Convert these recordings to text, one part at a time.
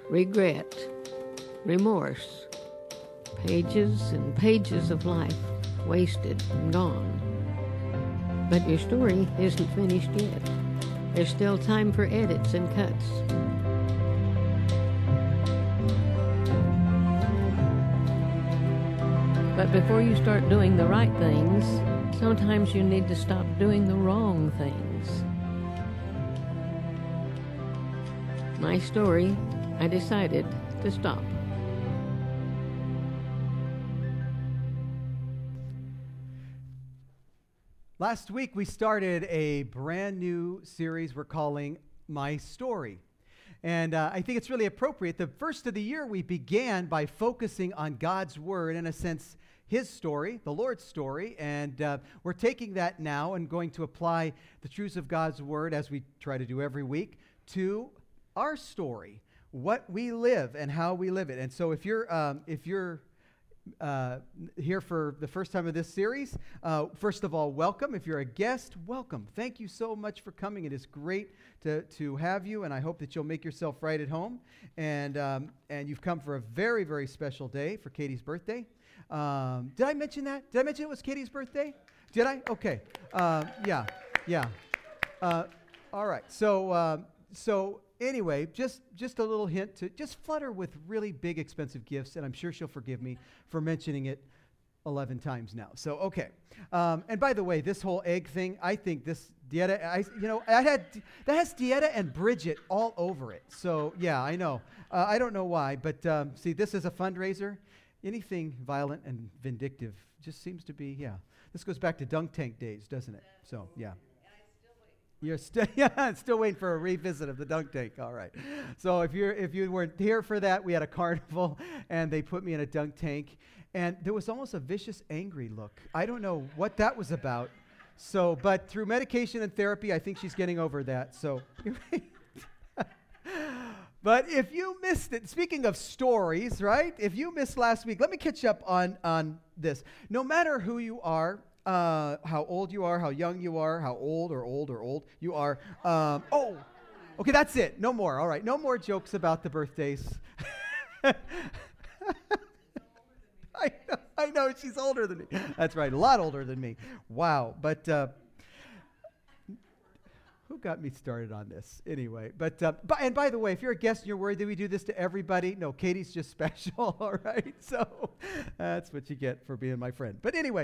regret, remorse, pages and pages of life wasted and gone. But your story isn't finished yet. There's still time for edits and cuts. But before you start doing the right things, sometimes you need to stop doing the wrong things. My story, I decided to stop. Last week we started a brand new series we're calling My Story. And I think it's really appropriate. The first of the year we began by focusing on God's Word, in a sense, His story, the Lord's story. And we're taking that now and going to apply the truths of God's Word, as we try to do every week, to our story, what we live and how we live it. And so if you're here for the first time of this series, first of all, welcome. If you're a guest, welcome. Thank you so much for coming. It is great to have you, and I hope that you'll make yourself right at home. And you've come for a very, very special day for Katie's birthday. Did I mention that? Did I mention it was Katie's birthday? Did I? Okay. Yeah. All right. So anyway, just a little hint to just flutter with really big, expensive gifts, and I'm sure she'll forgive me for mentioning it 11 times now. So, okay. And by the way, this whole egg thing, I think this Dieta, that has Dieta and Bridget all over it. So, yeah, I know. I don't know why, but see, this is a fundraiser. Anything violent and vindictive just seems to be, This goes back to dunk tank days, doesn't it? So, yeah. You're still waiting for a revisit of the dunk tank. All right. So if you weren't here for that, we had a carnival, and they put me in a dunk tank, and there was almost a vicious, angry look. I don't know what that was about. So, but through medication and therapy, I think she's getting over that. So, but if you missed it, speaking of stories, right? If you missed last week, let me catch up on this. No matter who you are, how old you are, how young you are, how old you are. Okay, that's it. No more. All right, no more jokes about the birthdays. I know, she's older than me. That's right, a lot older than me. Wow, but who got me started on this? Anyway, and by the way, if you're a guest and you're worried that we do this to everybody, no, Katie's just special, all right? So that's what you get for being my friend. But anyway,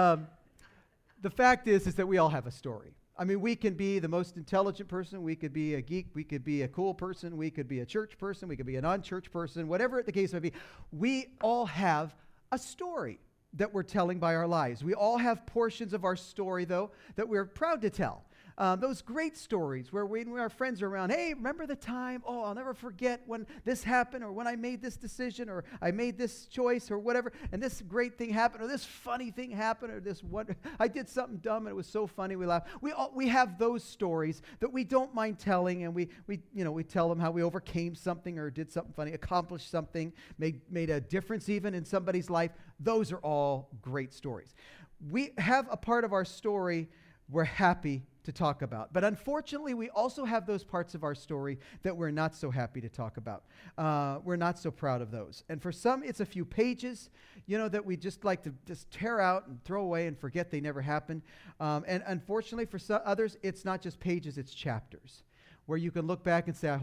the fact is that we all have a story. I mean, we can be the most intelligent person. We could be a geek. We could be a cool person. We could be a church person. We could be a non-church person. Whatever the case may be, we all have a story that we're telling by our lives. We all have portions of our story, though, that we're proud to tell. Those great stories where when our friends are around, hey, remember the time? Oh, I'll never forget when this happened, or when I made this decision, or I made this choice, or whatever, and this great thing happened, or this funny thing happened, or I did something dumb and it was so funny we laughed. We have those stories that we don't mind telling, and we tell them how we overcame something or did something funny, accomplished something, made a difference even in somebody's life. Those are all great stories. We have a part of our story we're happy to talk about. But unfortunately, we also have those parts of our story that we're not so happy to talk about. We're not so proud of those. And for some, it's a few pages, that we just like to just tear out and throw away and forget they never happened. And unfortunately, for some others, it's not just pages, it's chapters, where you can look back and say,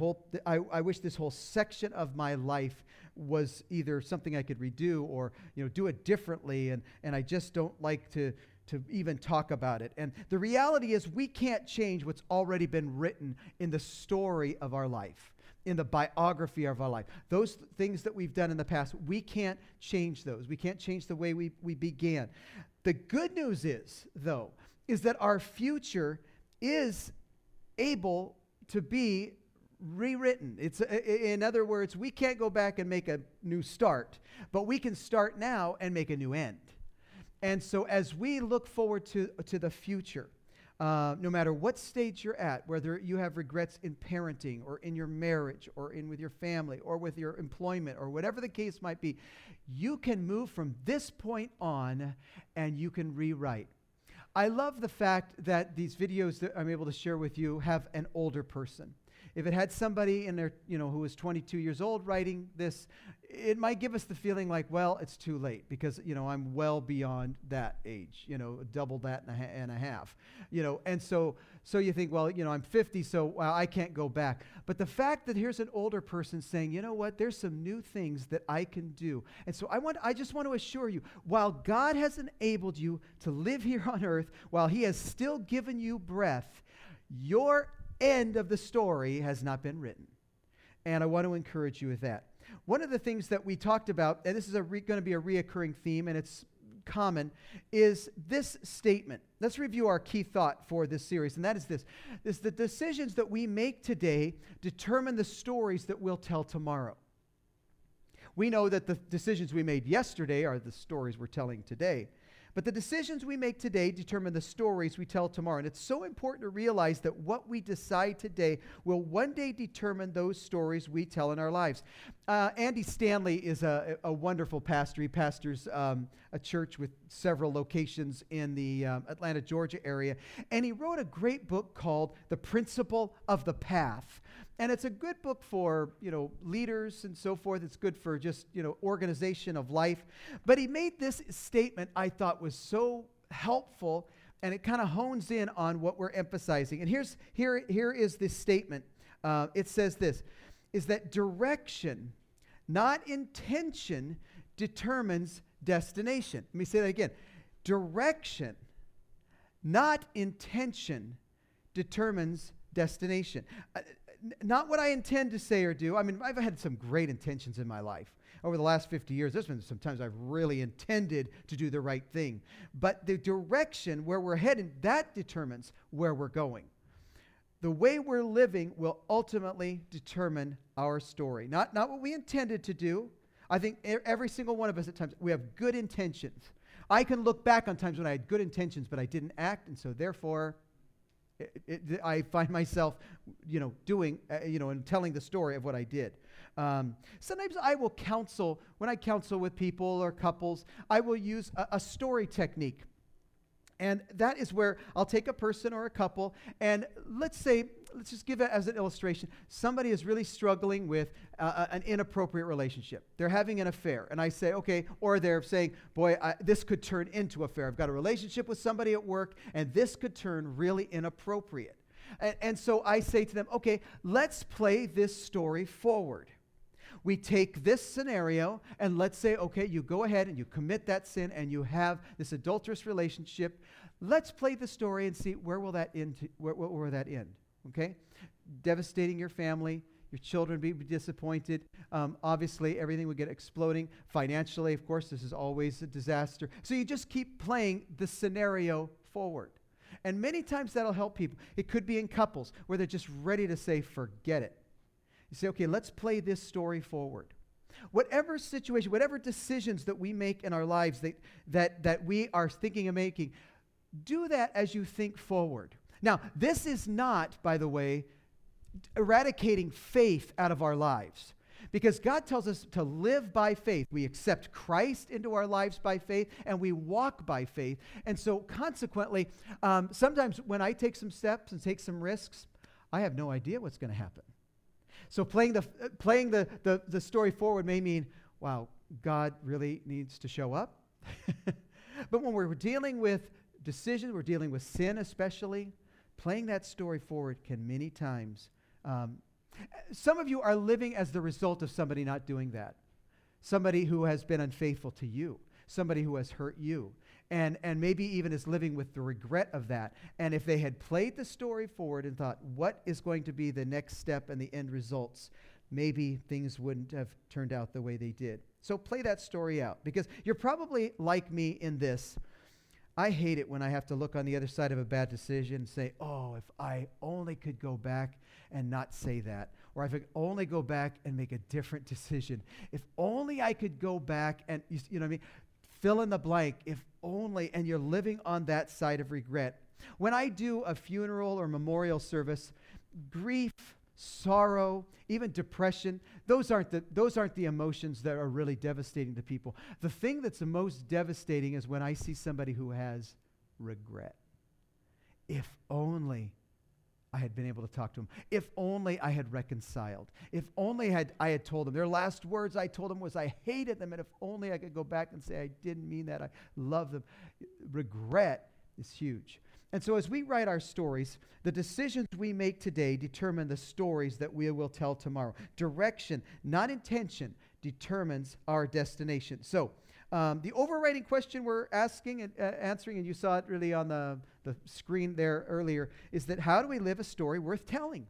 I wish this whole section of my life was either something I could redo or do it differently, and I just don't like to even talk about it. And the reality is we can't change what's already been written in the story of our life, in the biography of our life. Those things that we've done in the past, we can't change those. We can't change the way we began. The good news is, though, is that our future is able to be rewritten. In other words, we can't go back and make a new start, but we can start now and make a new end. And so as we look forward to the future, no matter what stage you're at, whether you have regrets in parenting or in your marriage or with your family or with your employment or whatever the case might be, you can move from this point on and you can rewrite. I love the fact that these videos that I'm able to share with you have an older person. if it had somebody in there, who was 22 years old writing this, it might give us the feeling like, well, it's too late because, I'm well beyond that age, double that and a half, and so you think, well, I'm 50, so well, I can't go back. But the fact that here's an older person saying, you know what, there's some new things that I can do. And so I just want to assure you, while God has enabled you to live here on earth, while he has still given you breath, your end of the story has not been written. And I want to encourage you with that. One of the things that we talked about, and this is going to be a reoccurring theme, and it's common, is this statement. Let's review our key thought for this series, and that is this. The decisions that we make today determine the stories that we'll tell tomorrow. We know that the decisions we made yesterday are the stories we're telling today. But the decisions we make today determine the stories we tell tomorrow. And it's so important to realize that what we decide today will one day determine those stories we tell in our lives. Andy Stanley is a wonderful pastor. He pastors a church with several locations in the Atlanta, Georgia area. And he wrote a great book called The Principle of the Path. And it's a good book for, leaders and so forth. It's good for just, organization of life. But he made this statement I thought was so helpful, and it kind of hones in on what we're emphasizing. And here is this statement. It says this, is that direction, not intention, determines destination. Let me say that again. Direction, not intention, determines destination. Not what I intend to say or do. I mean, I've had some great intentions in my life. Over the last 50 years, there's been some times I've really intended to do the right thing. But the direction where we're heading, that determines where we're going. The way we're living will ultimately determine our story. Not what we intended to do. I think every single one of us at times, we have good intentions. I can look back on times when I had good intentions, but I didn't act, and so therefore I find myself, doing, and telling the story of what I did. Sometimes I will counsel, when I counsel with people or couples, I will use a story technique. And that is where I'll take a person or a couple, and let's just give it as an illustration. Somebody is really struggling with an inappropriate relationship. They're having an affair, and I say, okay, or they're saying, boy, this could turn into affair. I've got a relationship with somebody at work, and this could turn really inappropriate. And so I say to them, okay, let's play this story forward. We take this scenario and let's say, okay, you go ahead and you commit that sin and you have this adulterous relationship. Let's play the story and see where will that end. Where will that end? Okay, devastating your family, your children be disappointed. Obviously, everything would get exploding financially. Of course, this is always a disaster. So you just keep playing the scenario forward. And many times that'll help people. It could be in couples where they're just ready to say, forget it. You say, okay, let's play this story forward. Whatever situation, whatever decisions that we make in our lives that we are thinking of making, do that as you think forward. Now, this is not, by the way, eradicating faith out of our lives. Because God tells us to live by faith. We accept Christ into our lives by faith, and we walk by faith. And so consequently, sometimes when I take some steps and take some risks, I have no idea what's going to happen. So playing the story forward may mean, wow, God really needs to show up. But when we're dealing with decisions, we're dealing with sin especially, playing that story forward can many times. Some of you are living as the result of somebody not doing that. Somebody who has been unfaithful to you. Somebody who has hurt you. And maybe even is living with the regret of that. And if they had played the story forward and thought, what is going to be the next step and the end results, maybe things wouldn't have turned out the way they did. So play that story out. Because you're probably like me in this. I hate it when I have to look on the other side of a bad decision and say, oh, if I only could go back and not say that. Or if I could only go back and make a different decision. If only I could go back and, you know what I mean? Fill in the blank, if only, and you're living on that side of regret. When I do a funeral or memorial service, grief, sorrow, even depression, those aren't the emotions that are really devastating to people. The thing that's the most devastating is when I see somebody who has regret. If only I had been able to talk to them. If only I had reconciled. If only I had told them. Their last words I told them was I hated them, and if only I could go back and say I didn't mean that. I love them. Regret is huge. And so as we write our stories, the decisions we make today determine the stories that we will tell tomorrow. Direction, not intention, determines our destination. So the overriding question we're asking and answering, and you saw it really on the screen there earlier, is that how do we live a story worth telling?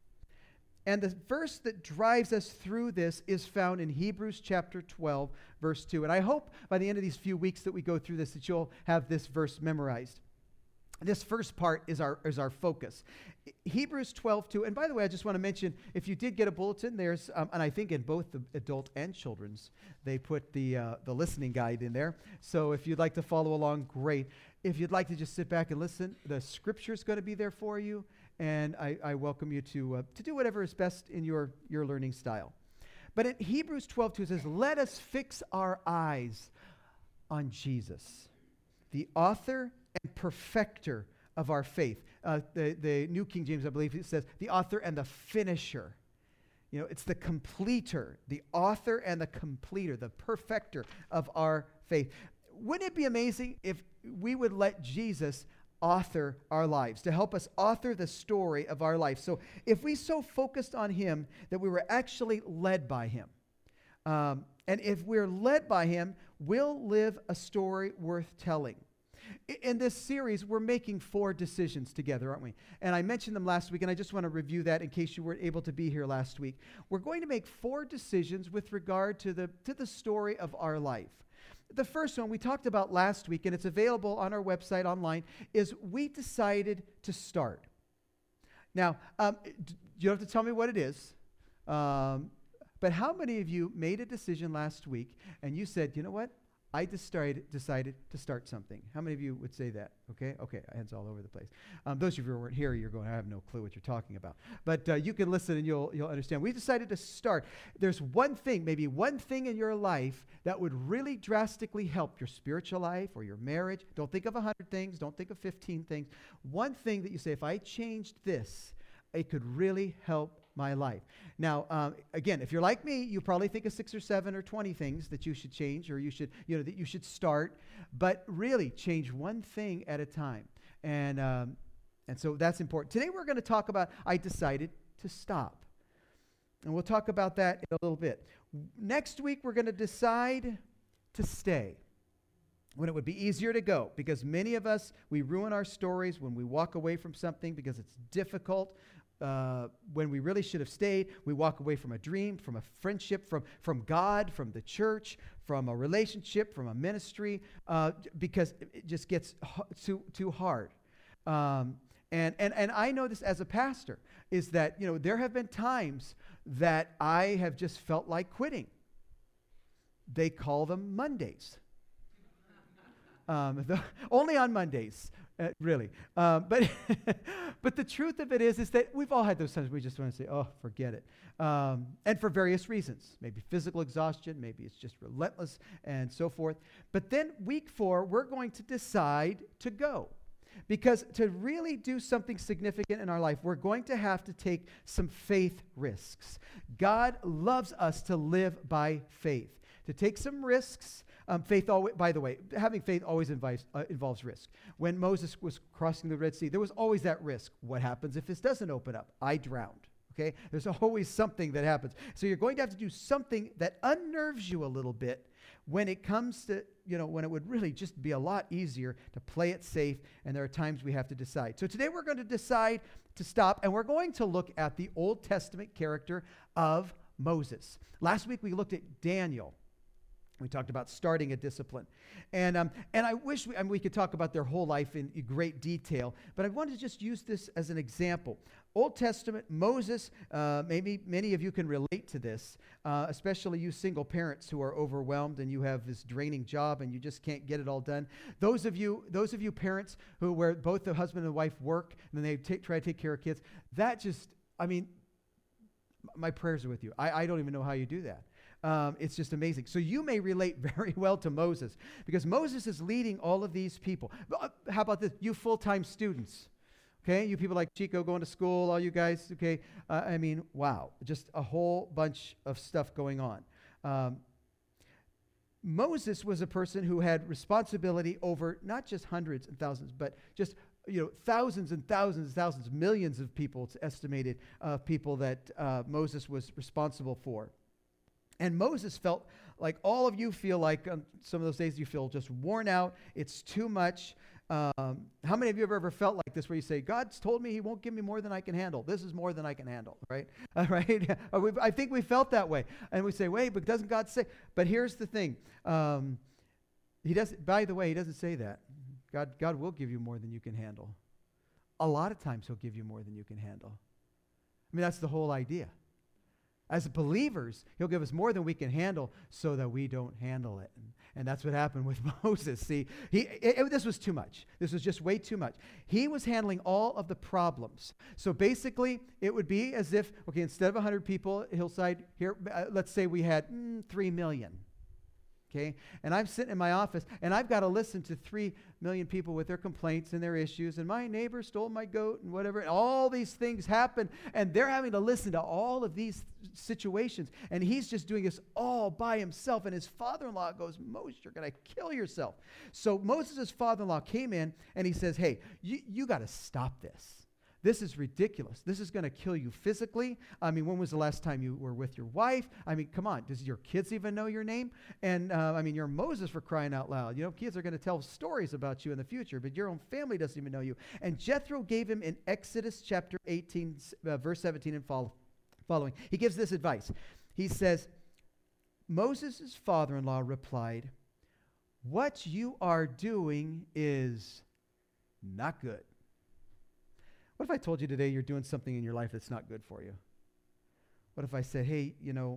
And the verse that drives us through this is found in Hebrews chapter 12, verse 2. And I hope by the end of these few weeks that we go through this that you'll have this verse memorized. This first part is our focus. Hebrews 12:2. And by the way, I just want to mention, if you did get a bulletin, there's, and I think in both the adult and children's, they put the listening guide in there. So if you'd like to follow along, great. If you'd like to just sit back and listen, the scripture's going to be there for you. And I welcome you to do whatever is best in your learning style. But in Hebrews 12:2, it says, let us fix our eyes on Jesus, the author and perfecter of our faith. The New King James, I believe, it says the author and the finisher. You know, it's the completer, the author and the completer, the perfecter of our faith. Wouldn't it be amazing if we would let Jesus author our lives, to help us author the story of our life? So if we so focused on him that we were actually led by him, and if we're led by him, we'll live a story worth telling. In this series, we're making 4 decisions together, aren't we? And I mentioned them last week, and I just want to review that in case you weren't able to be here last week. We're going to make 4 decisions with regard to the story of our life. The first one we talked about last week, and it's available on our website online, is we decided to start. Now, you don't have to tell me what it is, but how many of you made a decision last week, and you said, you know what? I decided to start something. How many of you would say that? Okay, hands all over the place. Those of you who weren't here, you're going, I have no clue what you're talking about. But you can listen and you'll understand. We decided to start. There's one thing, maybe one thing in your life that would really drastically help your spiritual life or your marriage. Don't think of 100 things. Don't think of 15 things. One thing that you say, if I changed this, it could really help my life. Now, again, if you're like me, you probably think of 6 or 7 or 20 things that you should change, or that you should start. But really, change one thing at a time, and so that's important. Today, we're going to talk about I decided to stop, and we'll talk about that in a little bit. Next week, we're going to decide to stay when it would be easier to go, because many of us, we ruin our stories when we walk away from something because it's difficult. When we really should have stayed, we walk away from a dream, from a friendship, from God, from the church, from a relationship, from a ministry, because it just gets too hard. And I know this as a pastor, is that, there have been times that I have just felt like quitting. They call them Mondays. Only on Mondays. Really. But the truth of it is that we've all had those times we just want to say, oh, forget it. And for various reasons. Maybe physical exhaustion, maybe it's just relentless and so forth. But then week 4, we're going to decide to go. Because to really do something significant in our life, we're going to have to take some faith risks. God loves us to live by faith. To take some risks. Faith, by the way, having faith always involves risk. When Moses was crossing the Red Sea, there was always that risk. What happens if this doesn't open up? I drowned. Okay? There's always something that happens. So you're going to have to do something that unnerves you a little bit when it comes to, when it would really just be a lot easier to play it safe, and there are times we have to decide. So today we're going to decide to stop, and we're going to look at the Old Testament character of Moses. Last week we looked at Daniel. We talked about starting a discipline. And I wish we could talk about their whole life in great detail, but I wanted to just use this as an example. Old Testament, Moses, maybe many of you can relate to this, especially you single parents who are overwhelmed and you have this draining job and you just can't get it all done. Those of you parents where both the husband and wife work and then they try to take care of kids, my prayers are with you. I don't even know how you do that. It's just amazing. So you may relate very well to Moses because Moses is leading all of these people. How about this? You full-time students. Okay, you people like Chico going to school, all you guys, okay? I mean, wow, just a whole bunch of stuff going on. Moses was a person who had responsibility over not just hundreds and thousands, but just thousands and thousands and thousands, millions of people. It's estimated people that Moses was responsible for. And Moses felt like all of you feel like on some of those days you feel just worn out. It's too much. How many of you have ever felt like this where you say, God's told me he won't give me more than I can handle. This is more than I can handle, right? Right? I think we felt that way. And we say, wait, but doesn't God say? But here's the thing. He doesn't, by the way, he doesn't say that. God will give you more than you can handle. A lot of times he'll give you more than you can handle. I mean, that's the whole idea. As believers, he'll give us more than we can handle so that we don't handle it. And that's what happened with Moses. See, this was too much. This was just way too much. He was handling all of the problems. So basically, it would be as if, okay, instead of 100 people, Hillside, here, let's say we had 3 million. Okay, and I'm sitting in my office, and I've got to listen to 3 million people with their complaints and their issues, and my neighbor stole my goat and whatever, and all these things happen, and they're having to listen to all of these situations, and he's just doing this all by himself, and his father-in-law goes, Moses, you're going to kill yourself. So Moses' father-in-law came in, and he says, hey, you got to stop this. This is ridiculous. This is going to kill you physically. I mean, when was the last time you were with your wife? I mean, come on. Does your kids even know your name? And, I mean, you're Moses for crying out loud. Kids are going to tell stories about you in the future, but your own family doesn't even know you. And Jethro gave him in Exodus chapter 18, verse 17 and following. He gives this advice. He says, Moses' father-in-law replied, what you are doing is not good. What if I told you today you're doing something in your life that's not good for you? What if I said, hey,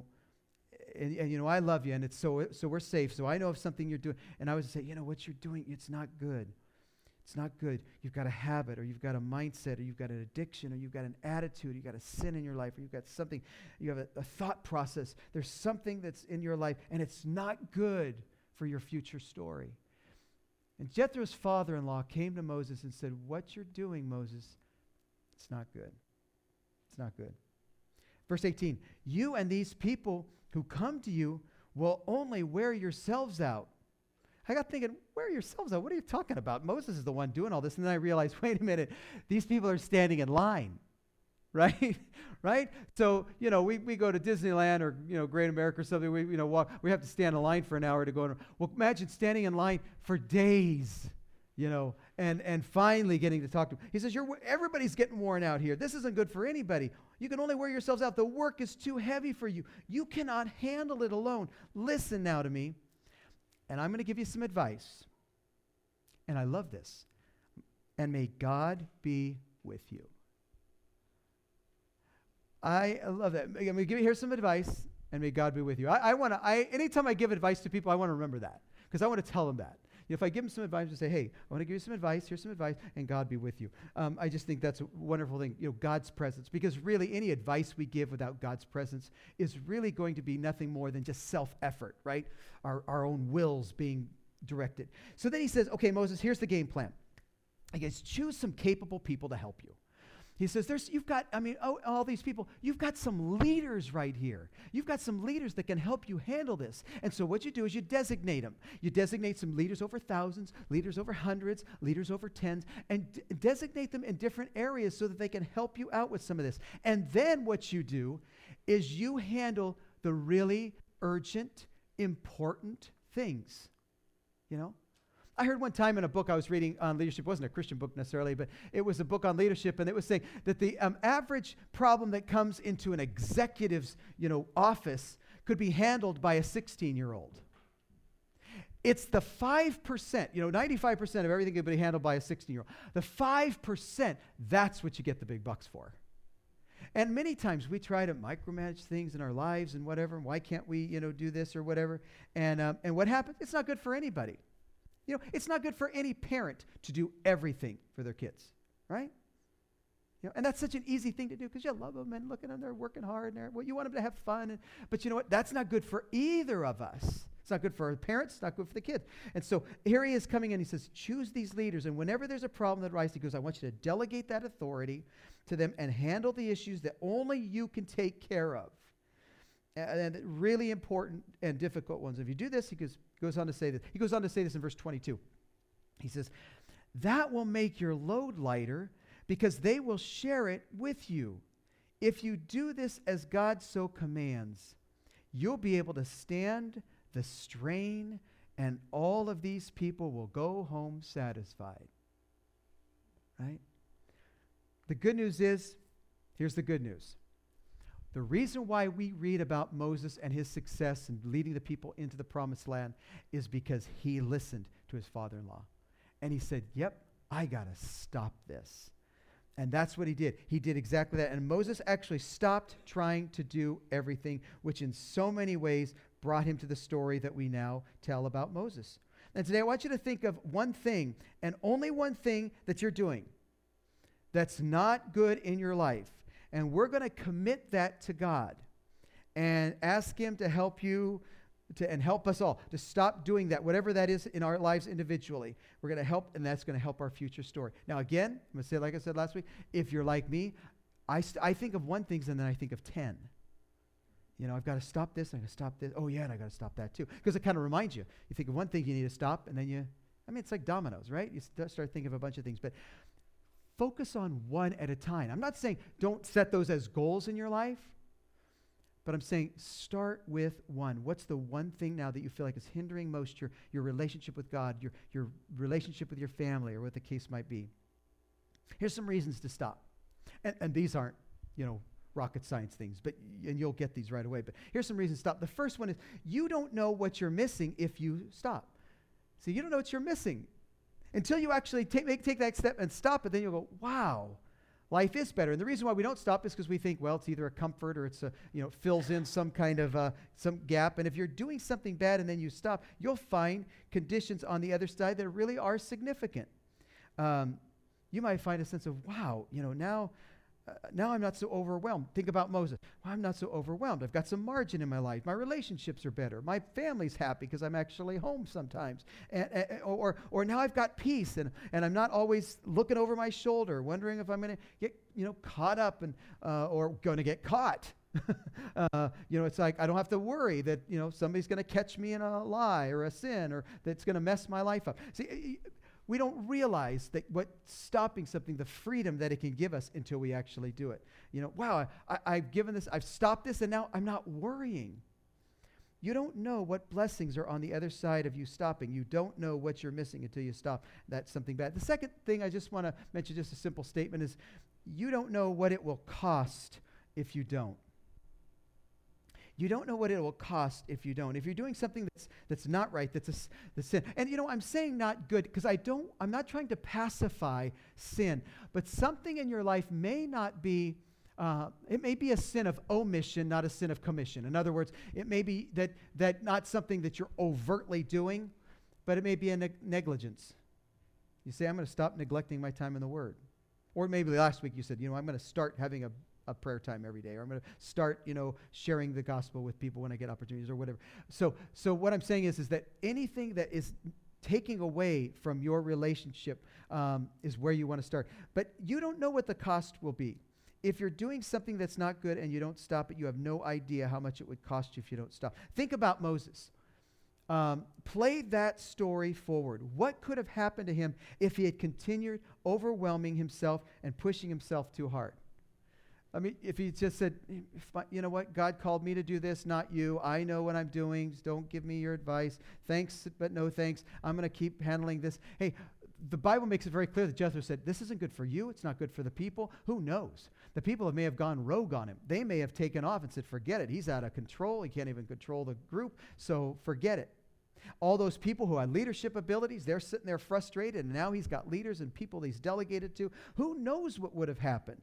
I love you, and it's so we're safe, so I know of something you're doing, and I would say, what you're doing, it's not good. It's not good. You've got a habit, or you've got a mindset, or you've got an addiction, or you've got an attitude, or you've got a sin in your life, or you've got something, you have a thought process. There's something that's in your life, and it's not good for your future story. And Jethro's father-in-law came to Moses and said, what you're doing, Moses, it's not good. It's not good. Verse 18, you and these people who come to you will only wear yourselves out. I got thinking, wear yourselves out? What are you talking about? Moses is the one doing all this. And then I realized, wait a minute, these people are standing in line, right? Right? So, we go to Disneyland or, Great America or something. We have to stand in line for an hour to go. Well, imagine standing in line for days. And finally getting to talk to him. He says, everybody's getting worn out here. This isn't good for anybody. You can only wear yourselves out. The work is too heavy for you. You cannot handle it alone. Listen now to me, and I'm going to give you some advice. And I love this. And may God be with you. I love that. I'm going to give you here some advice, and may God be with you. Anytime I give advice to people, I want to remember that, because I want to tell them that. If I give them some advice and say, hey, I want to give you some advice, here's some advice, and God be with you. I just think that's a wonderful thing, God's presence. Because really, any advice we give without God's presence is really going to be nothing more than just self-effort, right? Our own wills being directed. So then he says, okay, Moses, here's the game plan. He goes, choose some capable people to help you. He says, all these people, you've got some leaders right here. You've got some leaders that can help you handle this. And so what you do is you designate them. You designate some leaders over thousands, leaders over hundreds, leaders over tens, and designate them in different areas so that they can help you out with some of this. And then what you do is you handle the really urgent, important things, I heard one time in a book I was reading on leadership, it wasn't a Christian book necessarily, but it was a book on leadership, and it was saying that the average problem that comes into an executive's, office could be handled by a 16-year-old. It's the 5%, 95% of everything could be handled by a 16-year-old. The 5%, that's what you get the big bucks for. And many times we try to micromanage things in our lives and whatever, and why can't we, do this or whatever? And what happens? It's not good for anybody. It's not good for any parent to do everything for their kids, right? And that's such an easy thing to do because you love them and look at them, they're working hard, and you want them to have fun. But you know what? That's not good for either of us. It's not good for our parents. It's not good for the kids. And so here he is coming in. He says, choose these leaders. And whenever there's a problem that arises, he goes, I want you to delegate that authority to them and handle the issues that only you can take care of. And really important and difficult ones. If you do this, he goes on to say this. He goes on to say this in verse 22. He says, that will make your load lighter because they will share it with you. If you do this as God so commands, you'll be able to stand the strain, and all of these people will go home satisfied. Right? The good news is, here's the good news. The reason why we read about Moses and his success in leading the people into the promised land is because he listened to his father-in-law. And he said, yep, I got to stop this. And that's what he did. He did exactly that. And Moses actually stopped trying to do everything, which in so many ways brought him to the story that we now tell about Moses. And today I want you to think of one thing, and only one thing that you're doing that's not good in your life. And we're going to commit that to God and ask him to help you and help us all to stop doing that, whatever that is in our lives individually. We're going to help, and that's going to help our future story. Now, again, I'm going to say, like I said last week, if you're like me, I think of one thing, and then I think of 10. You know, I've got to stop this, I'm going to stop this. Oh, yeah, and I got to stop that too. Because it kind of reminds you. You think of one thing you need to stop, and then it's like dominoes, right? You start thinking of a bunch of things. But focus on one at a time. I'm not saying don't set those as goals in your life. But I'm saying start with one. What's the one thing now that you feel like is hindering most your relationship with God, your relationship with your family, or what the case might be? Here's some reasons to stop. And these aren't, rocket science things, and you'll get these right away. But here's some reasons to stop. The first one is you don't know what you're missing if you stop. See, you don't know what you're missing. Until you actually take that step and stop it, then you'll go, wow. Life is better. And the reason why we don't stop is because we think, well, it's either a comfort or it's fills in some kind of some gap. And if you're doing something bad and then you stop, you'll find conditions on the other side that really are significant. You might find a sense of, wow, now I'm not so overwhelmed. Think about Moses. Well, I'm not so overwhelmed. I've got some margin in my life. My relationships are better. My family's happy because I'm actually home sometimes. Or now I've got peace and I'm not always looking over my shoulder, wondering if I'm going to get caught up or going to get caught. It's like I don't have to worry that somebody's going to catch me in a lie or a sin or that's going to mess my life up. See, we don't realize that stopping something, the freedom that it can give us until we actually do it. Wow, I've given this, I've stopped this, and now I'm not worrying. You don't know what blessings are on the other side of you stopping. You don't know what you're missing until you stop. That's something bad. The second thing I just want to mention, just a simple statement, is you don't know what it will cost if you don't. You don't know what it will cost if you don't. If you're doing something that's not right, that's a sin. And I'm saying not good because I'm not trying to pacify sin, but something in your life may not be, it may be a sin of omission, not a sin of commission. In other words, it may be that not something that you're overtly doing, but it may be a negligence. You say, I'm going to stop neglecting my time in the Word. Or maybe last week you said, I'm going to start having a prayer time every day, or I'm going to start, sharing the gospel with people when I get opportunities or whatever. So what I'm saying is that anything that is taking away from your relationship is where you want to start. But you don't know what the cost will be. If you're doing something that's not good and you don't stop it, you have no idea how much it would cost you if you don't stop. Think about Moses. Play that story forward. What could have happened to him if he had continued overwhelming himself and pushing himself too hard? I mean, if he just said, you know what, God called me to do this, not you. I know what I'm doing. Don't give me your advice. Thanks, but no thanks. I'm going to keep handling this. Hey, the Bible makes it very clear that Jethro said, this isn't good for you. It's not good for the people. Who knows? The people may have gone rogue on him. They may have taken off and said, forget it. He's out of control. He can't even control the group, so forget it. All those people who had leadership abilities, they're sitting there frustrated, and now he's got leaders and people he's delegated to. Who knows what would have happened?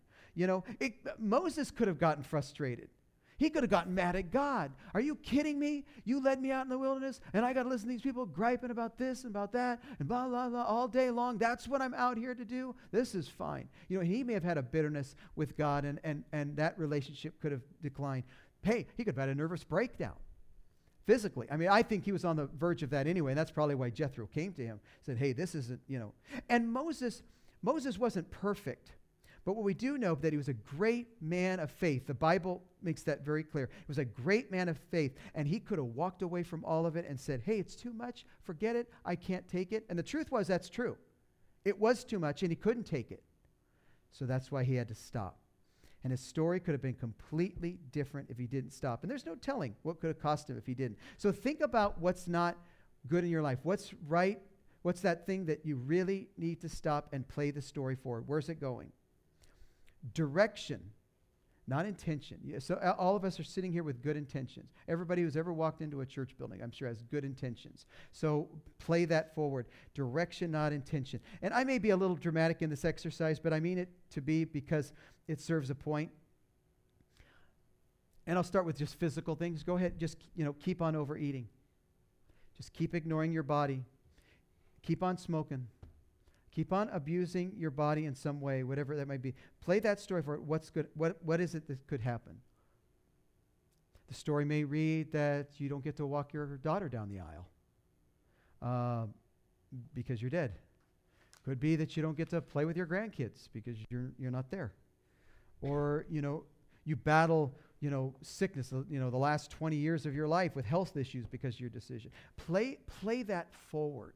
Moses could have gotten frustrated. He could have gotten mad at God. Are you kidding me? You led me out in the wilderness, and I got to listen to these people griping about this and about that and blah, blah, blah all day long. That's what I'm out here to do? This is fine. He may have had a bitterness with God, and that relationship could have declined. Hey, he could have had a nervous breakdown. physically. I mean, I think he was on the verge of that anyway, and that's probably why Jethro came to him, said, hey, this isn't, And Moses wasn't perfect. But what we do know that he was a great man of faith. The Bible makes that very clear. He was a great man of faith, and he could have walked away from all of it and said, hey, it's too much. Forget it. I can't take it. And the truth was, that's true. It was too much, and he couldn't take it. So that's why he had to stop. And his story could have been completely different if he didn't stop. And there's no telling what could have cost him if he didn't. So think about what's not good in your life. What's right? What's that thing that you really need to stop and play the story forward? Where's it going? Direction, not intention. Yeah, so all of us are sitting here with good intentions. Everybody who's ever walked into a church building, I'm sure, has good intentions. So play that forward. Direction, not intention. And I may be a little dramatic in this exercise, but I mean it to be because it serves a point. And I'll start with just physical things. Go ahead, just keep on overeating. Just keep ignoring your body. Keep on smoking. Keep on abusing your body in some way, whatever that might be. Play that story for what's good. What is it that could happen? The story may read that you don't get to walk your daughter down the aisle because you're dead. Could be that you don't get to play with your grandkids because you're not there. Or, you battle, sickness, the last 20 years of your life with health issues because of your decision. Play that forward.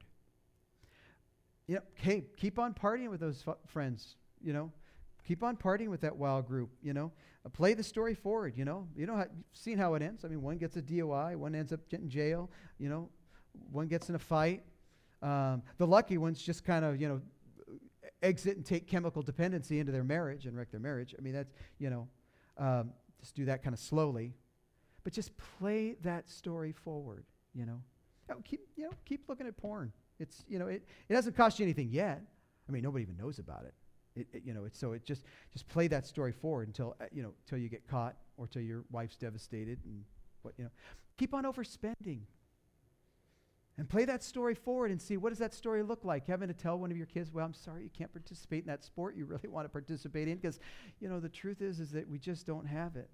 Hey, keep on partying with those friends, Keep on partying with that wild group, Play the story forward, you've seen how it ends. I mean, one gets a DUI, one ends up getting jail, one gets in a fight. The lucky ones just kind of, exit and take chemical dependency into their marriage and wreck their marriage. I mean, that's, just do that kind of slowly. But just play that story forward, Keep looking at porn. It's, it doesn't cost you anything yet. I mean, nobody even knows about it. It just play that story forward until you get caught or till your wife's devastated and keep on overspending. And play that story forward and see, what does that story look like? Having to tell one of your kids, well, I'm sorry you can't participate in that sport you really want to participate in because, the truth is that we just don't have it.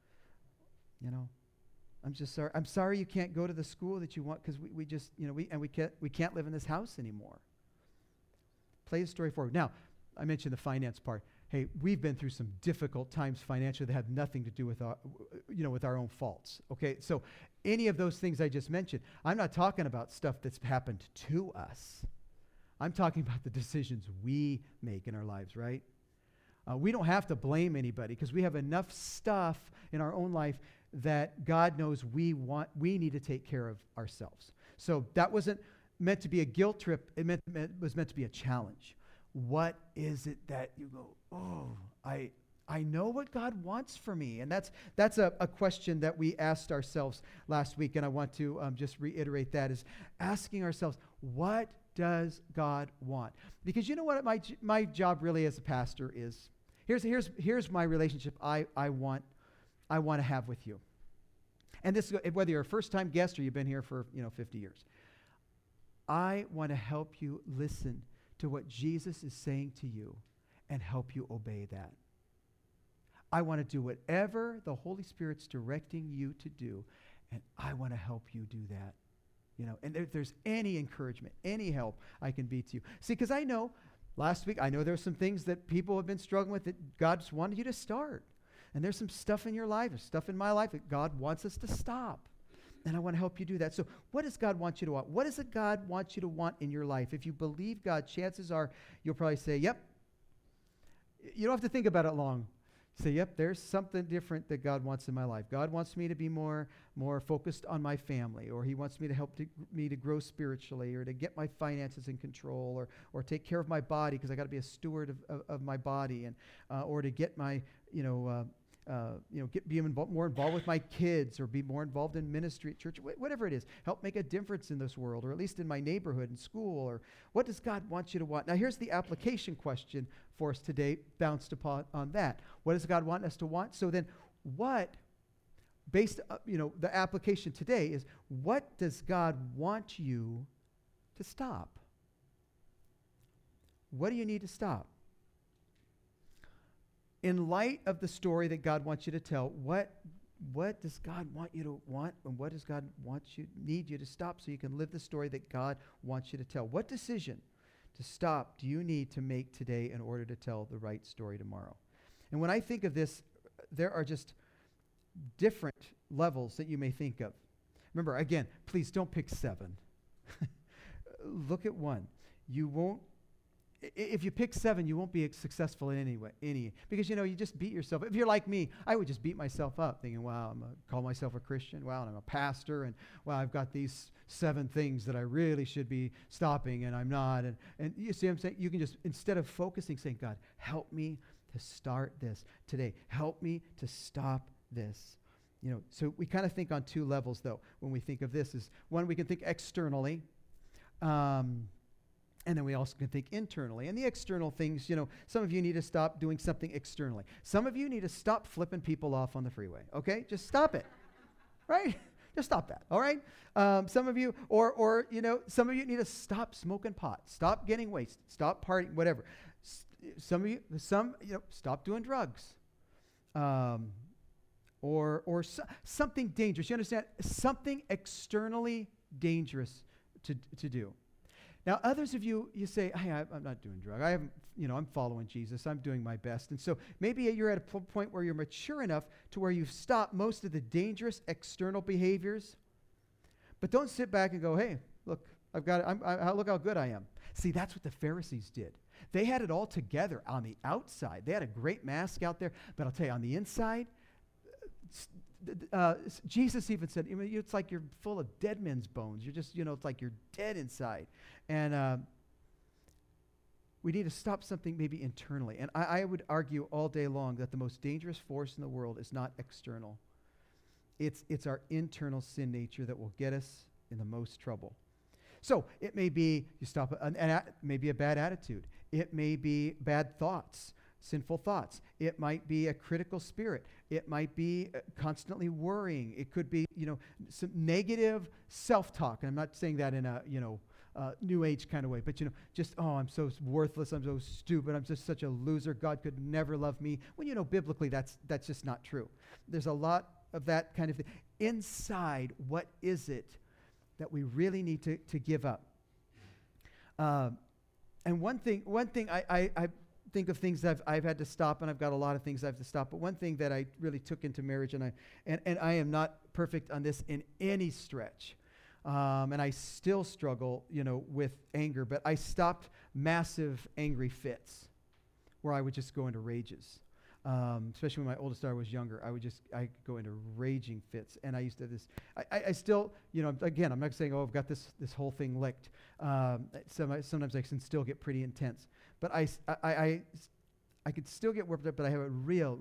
I'm just sorry. I'm sorry you can't go to the school that you want because we can't live in this house anymore. Play the story forward. Now, I mentioned the finance part. Hey, we've been through some difficult times financially that have nothing to do with our own faults. Okay, so any of those things I just mentioned, I'm not talking about stuff that's happened to us. I'm talking about the decisions we make in our lives, right? We don't have to blame anybody because we have enough stuff in our own life that God knows we need to take care of ourselves. So that wasn't meant to be a guilt trip. It was meant to be a challenge. What is it that you go, oh, I know what God wants for me? And that's a question that we asked ourselves last week, and I want to just reiterate that, is asking ourselves, what does God want? Because you know what my job really as a pastor is? Here's my relationship I want to have with you. And this is whether you're a first-time guest or you've been here for 50 years. I want to help you listen to what Jesus is saying to you and help you obey that. I want to do whatever the Holy Spirit's directing you to do, and I want to help you do that. And if there's any encouragement, any help I can be to you. See, because I know last week, there's some things that people have been struggling with that God's wanted you to start. And there's some stuff in your life, there's stuff in my life that God wants us to stop. And I want to help you do that. So what does God want you to want? What does God want you to want in your life? If you believe God, chances are you'll probably say, yep. You don't have to think about it long. Say, yep, there's something different that God wants in my life. God wants me to be more focused on my family, or he wants me to help me to grow spiritually, or to get my finances in control, or take care of my body because I got to be a steward of my body, and or to get my, be more involved with my kids, or be more involved in ministry at church, whatever it is. Help make a difference in this world, or at least in my neighborhood and school, or what does God want you to want? Now, here's the application question for us today, bounced upon on that. What does God want us to want? So then what, based, the application today is, what does God want you to stop? What do you need to stop? In light of the story that God wants you to tell, what what does God want you to want, and what does God need you to stop so you can live the story that God wants you to tell? What decision to stop do you need to make today in order to tell the right story tomorrow? And when I think of this, there are just different levels that you may think of. Remember, again, please don't pick 7. Look at 1. You won't, if you pick 7, you won't be successful in any, because, you just beat yourself. If you're like me, I would just beat myself up thinking, wow, call myself a Christian. Wow, and I'm a pastor, and wow, I've got these 7 things that I really should be stopping, and I'm not. And you see what I'm saying? You can just, instead of focusing, saying, God, help me to start this today. Help me to stop this. So we kind of think on 2 levels, though, when we think of this. Is one, we can think externally, and then we also can think internally. And the external things, some of you need to stop doing something externally. Some of you need to stop flipping people off on the freeway, okay? Just stop it, right? Just stop that, all right? Some of you, or some of you need to stop smoking pot, stop getting wasted, stop partying, whatever. Some of you, stop doing drugs. Or something dangerous. You understand? Something externally dangerous to do. Now, others of you say, hey, I'm not doing drugs. I haven't, I'm following Jesus. I'm doing my best. And so maybe you're at a point where you're mature enough to where you've stopped most of the dangerous external behaviors. But don't sit back and go, hey, look, look how good I am. See, that's what the Pharisees did. They had it all together on the outside. They had a great mask out there. But I'll tell you, on the inside, Jesus even said, it's like you're full of dead men's bones. You're just, it's like you're dead inside. And we need to stop something maybe internally. And I would argue all day long that the most dangerous force in the world is not external. It's our internal sin nature that will get us in the most trouble. So it may be you stop, maybe a bad attitude. It may be bad thoughts. Sinful thoughts. It might be a critical spirit. It might be constantly worrying. It could be, some negative self-talk. And I'm not saying that in a, new age kind of way, but, just, I'm so worthless. I'm so stupid. I'm just such a loser. God could never love me. When, biblically, that's just not true. There's a lot of that kind of thing. Inside, what is it that we really need to give up? And one thing I think of things I've had to stop, and I've got a lot of things I have to stop. But one thing that I really took into marriage, and I am not perfect on this in any stretch, and I still struggle, with anger. But I stopped massive angry fits, where I would just go into rages. Especially when my oldest daughter was younger, I go into raging fits, and I used to have this. I still, again, I'm not saying, I've got this whole thing licked. Sometimes I can still get pretty intense. But I could still get worked up, but I have a real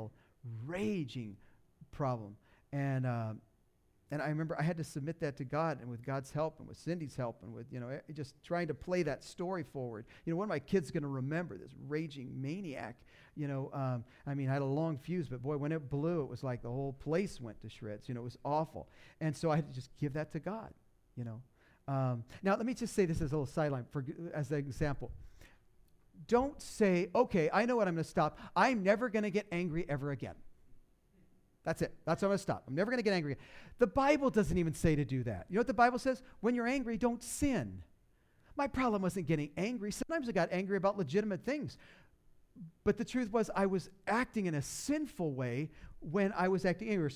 raging problem. And I remember I had to submit that to God, and with God's help, and with Cindy's help, and with, just trying to play that story forward. When are my kids going to remember this raging maniac? I had a long fuse, but boy, when it blew, it was like the whole place went to shreds. It was awful. And so I had to just give that to God, Now, let me just say this as a little sideline as an example. Don't say, okay, I know what I'm going to stop. I'm never going to get angry ever again. That's it. That's what I'm going to stop. I'm never going to get angry. The Bible doesn't even say to do that. You know what the Bible says? When you're angry, don't sin. My problem wasn't getting angry. Sometimes I got angry about legitimate things. But the truth was I was acting in a sinful way when I was acting angry.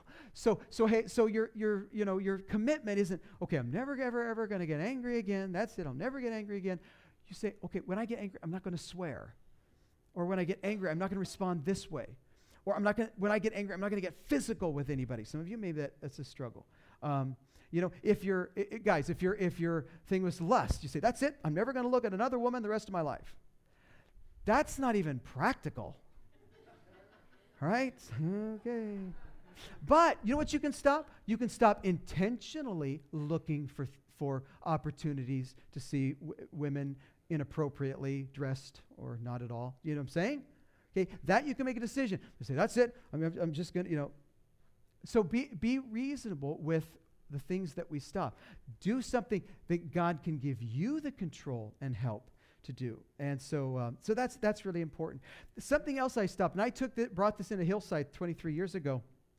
So your commitment isn't, okay, I'm never ever going to get angry again. That's it. I'll never get angry again. You say, okay, when I get angry, I'm not going to swear. Or when I get angry, I'm not going to respond this way. Or when I get angry, I'm not going to get physical with anybody. Some of you, maybe that's a struggle. If your thing was lust, you say, that's it. I'm never going to look at another woman the rest of my life. That's not even practical. All right? Okay. But you know what you can stop? You can stop intentionally looking for opportunities to see women inappropriately dressed or not at all. You know what I'm saying? Okay, that you can make a decision. You say, that's it. I'm just going to, So be reasonable with the things that we stop. Do something that God can give you the control and help to do. And so that's really important. Something else I stopped, and I brought this into Hillside 23 years ago.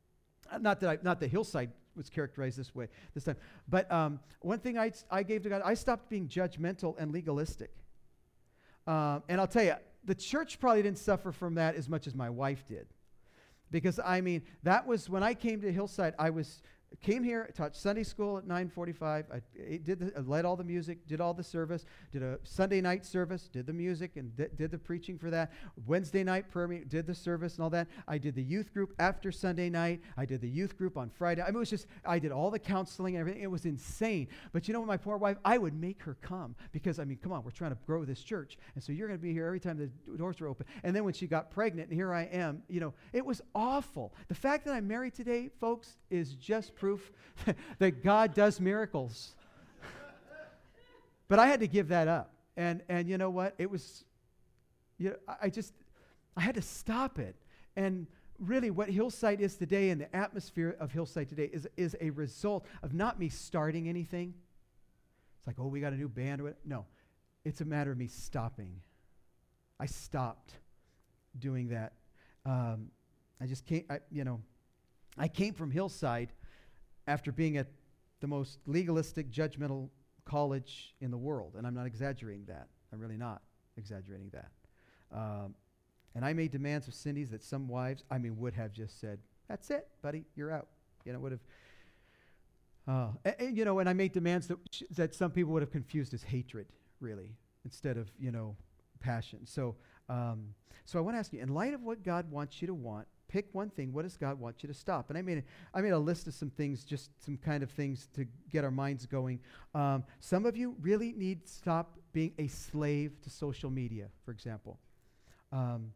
Not that Hillside was characterized this way this time. But one thing I gave to God, I stopped being judgmental and legalistic. And I'll tell you, the church probably didn't suffer from that as much as my wife did. Because, I mean, that was when I came to Hillside, came here, taught Sunday school at 9:45. I led all the music, did all the service, did a Sunday night service, did the music, and did the preaching for that. Wednesday night prayer meeting, did the service and all that. I did the youth group after Sunday night. I did the youth group on Friday. I mean, I did all the counseling and everything. It was insane. But you know what, my poor wife, I would make her come because, I mean, come on, we're trying to grow this church. And so you're going to be here every time the doors are open. And then when she got pregnant, and here I am, it was awful. The fact that I'm married today, folks, is just proof that God does miracles. But I had to give that up. And you know what? It was, I had to stop it. And really what Hillside is today and the atmosphere of Hillside today is a result of not me starting anything. It's like, oh, we got a new band. No, it's a matter of me stopping. I stopped doing that. I just can't, I came from Hillside after being at the most legalistic, judgmental college in the world. And I'm not exaggerating that. I'm really not exaggerating that. And I made demands of Cindy's that some wives, would have just said, that's it, buddy, you're out. Would have, and I made demands that some people would have confused as hatred, really, instead of, passion. So I want to ask you, in light of what God wants you to want, pick one thing. What does God want you to stop? And I made a list of some things, just some kind of things to get our minds going. Some of you really need to stop being a slave to social media, for example. And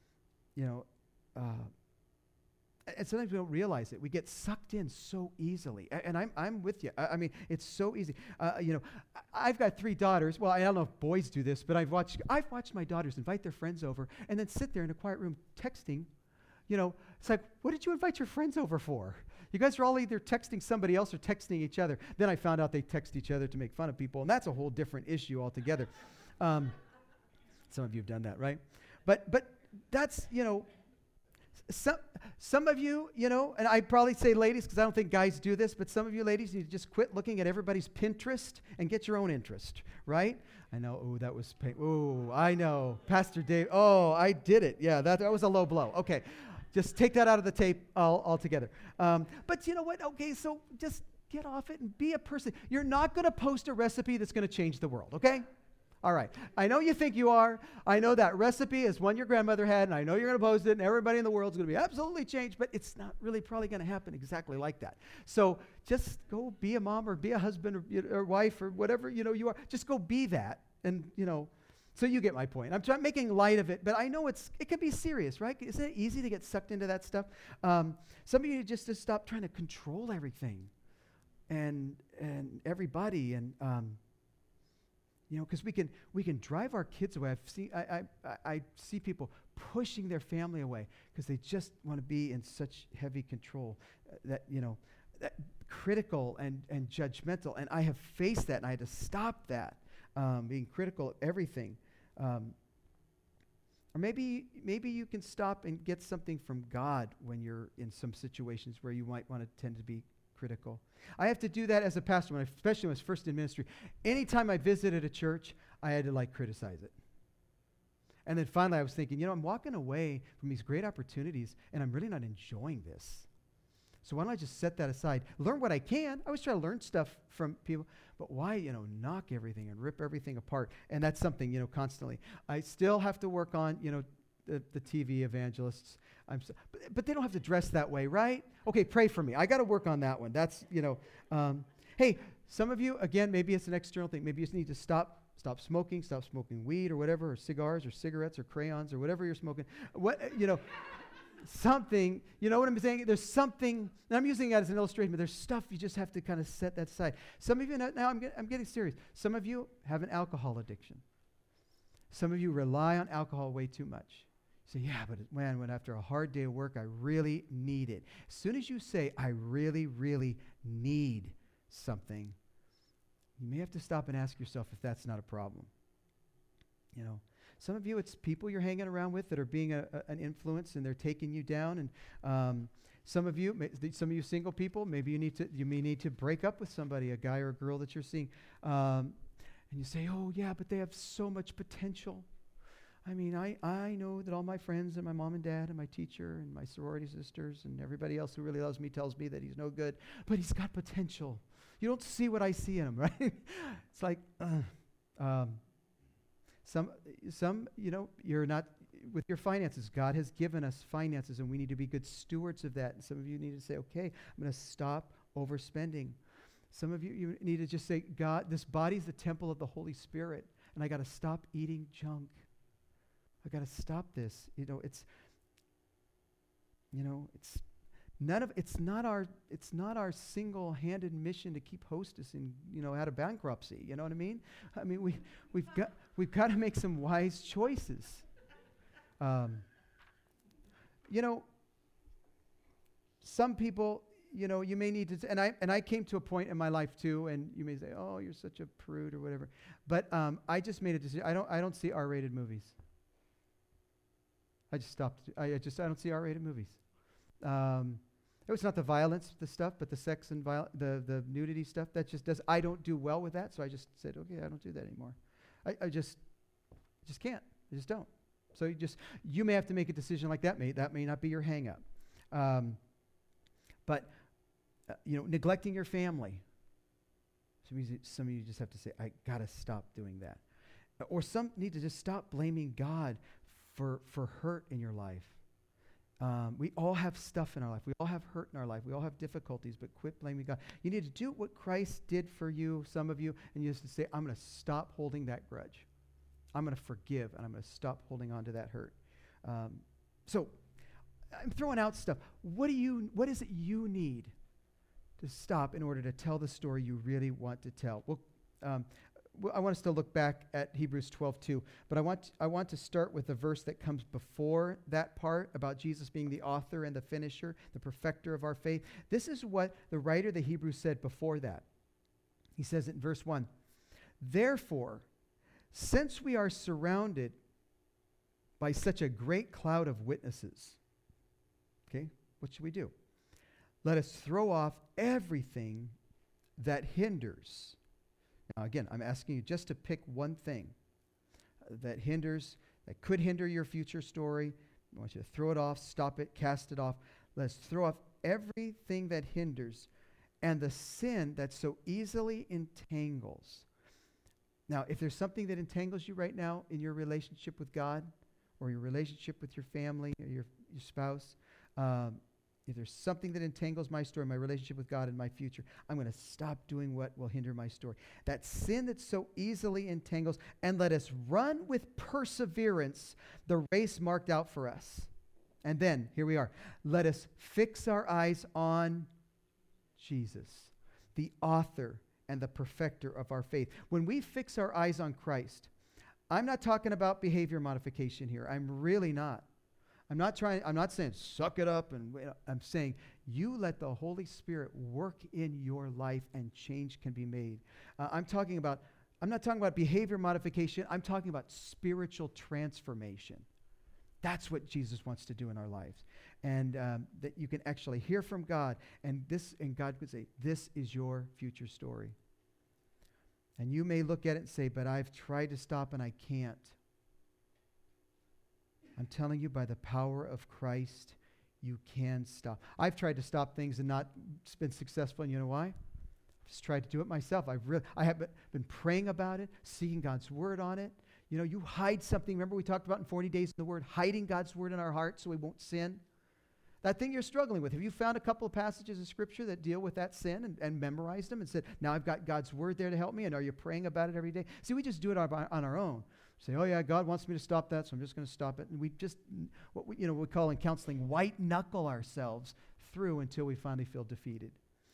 sometimes we don't realize it. We get sucked in so easily. And I'm with you. I mean, it's so easy. I've got 3 daughters. Well, I don't know if boys do this, but I've watched my daughters invite their friends over and then sit there in a quiet room texting. It's like, what did you invite your friends over for? You guys are all either texting somebody else or texting each other. Then I found out they text each other to make fun of people, and that's a whole different issue altogether. Some of you have done that, right? But that's, some of you, and I'd probably say ladies, because I don't think guys do this, but some of you ladies need to just quit looking at everybody's Pinterest and get your own interest, right? I know, that was I know. Pastor Dave, I did it. Yeah, that was a low blow. Okay, just take that out of the tape altogether. But you know what? Okay, so just get off it and be a person. You're not going to post a recipe that's going to change the world, okay? All right. I know you think you are. I know that recipe is one your grandmother had, and I know you're going to post it, and everybody in the world is going to be absolutely changed, but it's not really probably going to happen exactly like that. So just go be a mom or be a husband or wife or whatever, you are. Just go be that, and, so you get my point. I'm making light of it, but I know it can be serious, right? Isn't it easy to get sucked into that stuff? Some of you just to stop trying to control everything and everybody, and because we can drive our kids away. I see people pushing their family away because they just want to be in such heavy control that critical and judgmental. And I have faced that, and I had to stop that, being critical of everything. Or maybe you can stop and get something from God when you're in some situations where you might want to tend to be critical. I have to do that as a pastor, especially when I was first in ministry. Anytime I visited a church, I had to criticize it. And then finally I was thinking, I'm walking away from these great opportunities and I'm really not enjoying this. So why don't I just set that aside? Learn what I can. I always try to learn stuff from people, but why, knock everything and rip everything apart? And that's something, constantly. I still have to work on, the TV evangelists. But they don't have to dress that way, right? Okay, pray for me. I got to work on that one. That's, hey, some of you, again, maybe it's an external thing. Maybe you just need to stop smoking weed or whatever, or cigars or cigarettes or crayons or whatever you're smoking. Something, you know what I'm saying? There's something, and I'm using that as an illustration, but there's stuff you just have to kind of set that aside. Some of you, now I'm getting serious. Some of you have an alcohol addiction. Some of you rely on alcohol way too much. You say, yeah, but man, when after a hard day of work, I really need it. As soon as you say, I really, really need something, you may have to stop and ask yourself if that's not a problem. Some of you, it's people you're hanging around with that are being an influence and they're taking you down. And Some of you single people, maybe you may need to break up with somebody, a guy or a girl that you're seeing, and you say, "Oh yeah, but they have so much potential." I mean, I know that all my friends and my mom and dad and my teacher and my sorority sisters and everybody else who really loves me tells me that he's no good, but he's got potential. You don't see what I see in him, right? It's like, you're not, with your finances, God has given us finances and we need to be good stewards of that. And some of you need to say, okay, I'm going to stop overspending. Some of you need to just say, God, this body's the temple of the Holy Spirit, and I got to stop eating junk. I got to stop this. It's not our single-handed mission to keep Hostess out of bankruptcy. You know what I mean? I mean, we've got to make some wise choices. Some people, you may need to, and I came to a point in my life too, and you may say, "Oh, you're such a prude" or whatever. But I just made a decision. I don't see R-rated movies. I just stopped. I don't see R-rated movies. It was not the violence, the stuff, but the sex and the nudity stuff. That just does. I don't do well with that, so I just said, okay, I don't do that anymore. I just can't. I just don't. So you may have to make a decision like that. That may not be your hang-up. But neglecting your family. Some of you just have to say, I got to stop doing that. Or some need to just stop blaming God for hurt in your life. We all have stuff in our life. We all have hurt in our life. We all have difficulties, but quit blaming God. You need to do what Christ did for you, some of you, and you have to say, I'm going to stop holding that grudge. I'm going to forgive, and I'm going to stop holding on to that hurt. So I'm throwing out stuff. What is it you need to stop in order to tell the story you really want to tell? Well, I want us to look back at Hebrews 12:2, but I want to start with the verse that comes before that part about Jesus being the author and the finisher, the perfecter of our faith. This is what the writer of the Hebrews said before that. He says it in verse 1, "Therefore, since we are surrounded by such a great cloud of witnesses," okay, what should we do? "Let us throw off everything that hinders." Now, again, I'm asking you just to pick one thing that could hinder your future story. I want you to throw it off, stop it, cast it off. Let's throw off everything that hinders and the sin that so easily entangles. Now, if there's something that entangles you right now in your relationship with God or your relationship with your family or your spouse, if there's something that entangles my story, my relationship with God and my future, I'm going to stop doing what will hinder my story. That sin that so easily entangles, and let us run with perseverance the race marked out for us. And then, here we are. Let us fix our eyes on Jesus, the author and the perfecter of our faith. When we fix our eyes on Christ, I'm not talking about behavior modification here. I'm really not. I'm not saying suck it up, and I'm saying you let the Holy Spirit work in your life and change can be made. I'm not talking about behavior modification. I'm talking about spiritual transformation. That's what Jesus wants to do in our lives. And that you can actually hear from God, and God could say, this is your future story. And you may look at it and say, but I've tried to stop and I can't. I'm telling you, by the power of Christ, you can stop. I've tried to stop things and not been successful, and you know why? I've just tried to do it myself. I have been praying about it, seeking God's word on it. You hide something. Remember we talked about in 40 Days in the Word, hiding God's word in our heart so we won't sin? That thing you're struggling with. Have you found a couple of passages of Scripture that deal with that sin and memorized them and said, now I've got God's word there to help me, and are you praying about it every day? See, we just do it on our own. Say, oh yeah, God wants me to stop that, so I'm just going to stop it. And we just, what we call in counseling, white knuckle ourselves through until we finally feel defeated.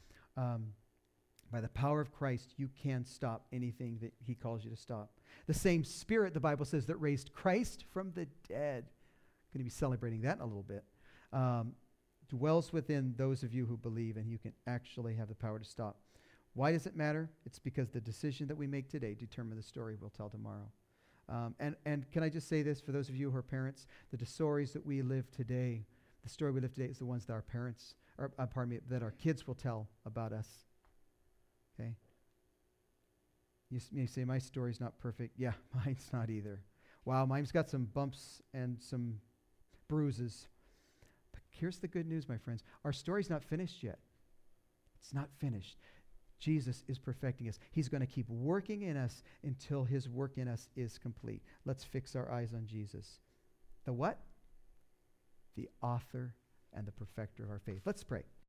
By the power of Christ, you can stop anything that he calls you to stop. The same Spirit, the Bible says, that raised Christ from the dead, going to be celebrating that in a little bit, dwells within those of you who believe, and you can actually have the power to stop. Why does it matter? It's because the decision that we make today determines the story we'll tell tomorrow. And can I just say this, for those of you who are parents, the stories that we live today, the story we live today is the ones that our parents or pardon me, that our kids will tell about us. Okay? You may say, my story's not perfect. Yeah, mine's not either. Wow, mine's got some bumps and some bruises. But here's the good news, my friends. Our story's not finished yet. It's not finished. Jesus is perfecting us. He's going to keep working in us until his work in us is complete. Let's fix our eyes on Jesus. The what? The author and the perfecter of our faith. Let's pray.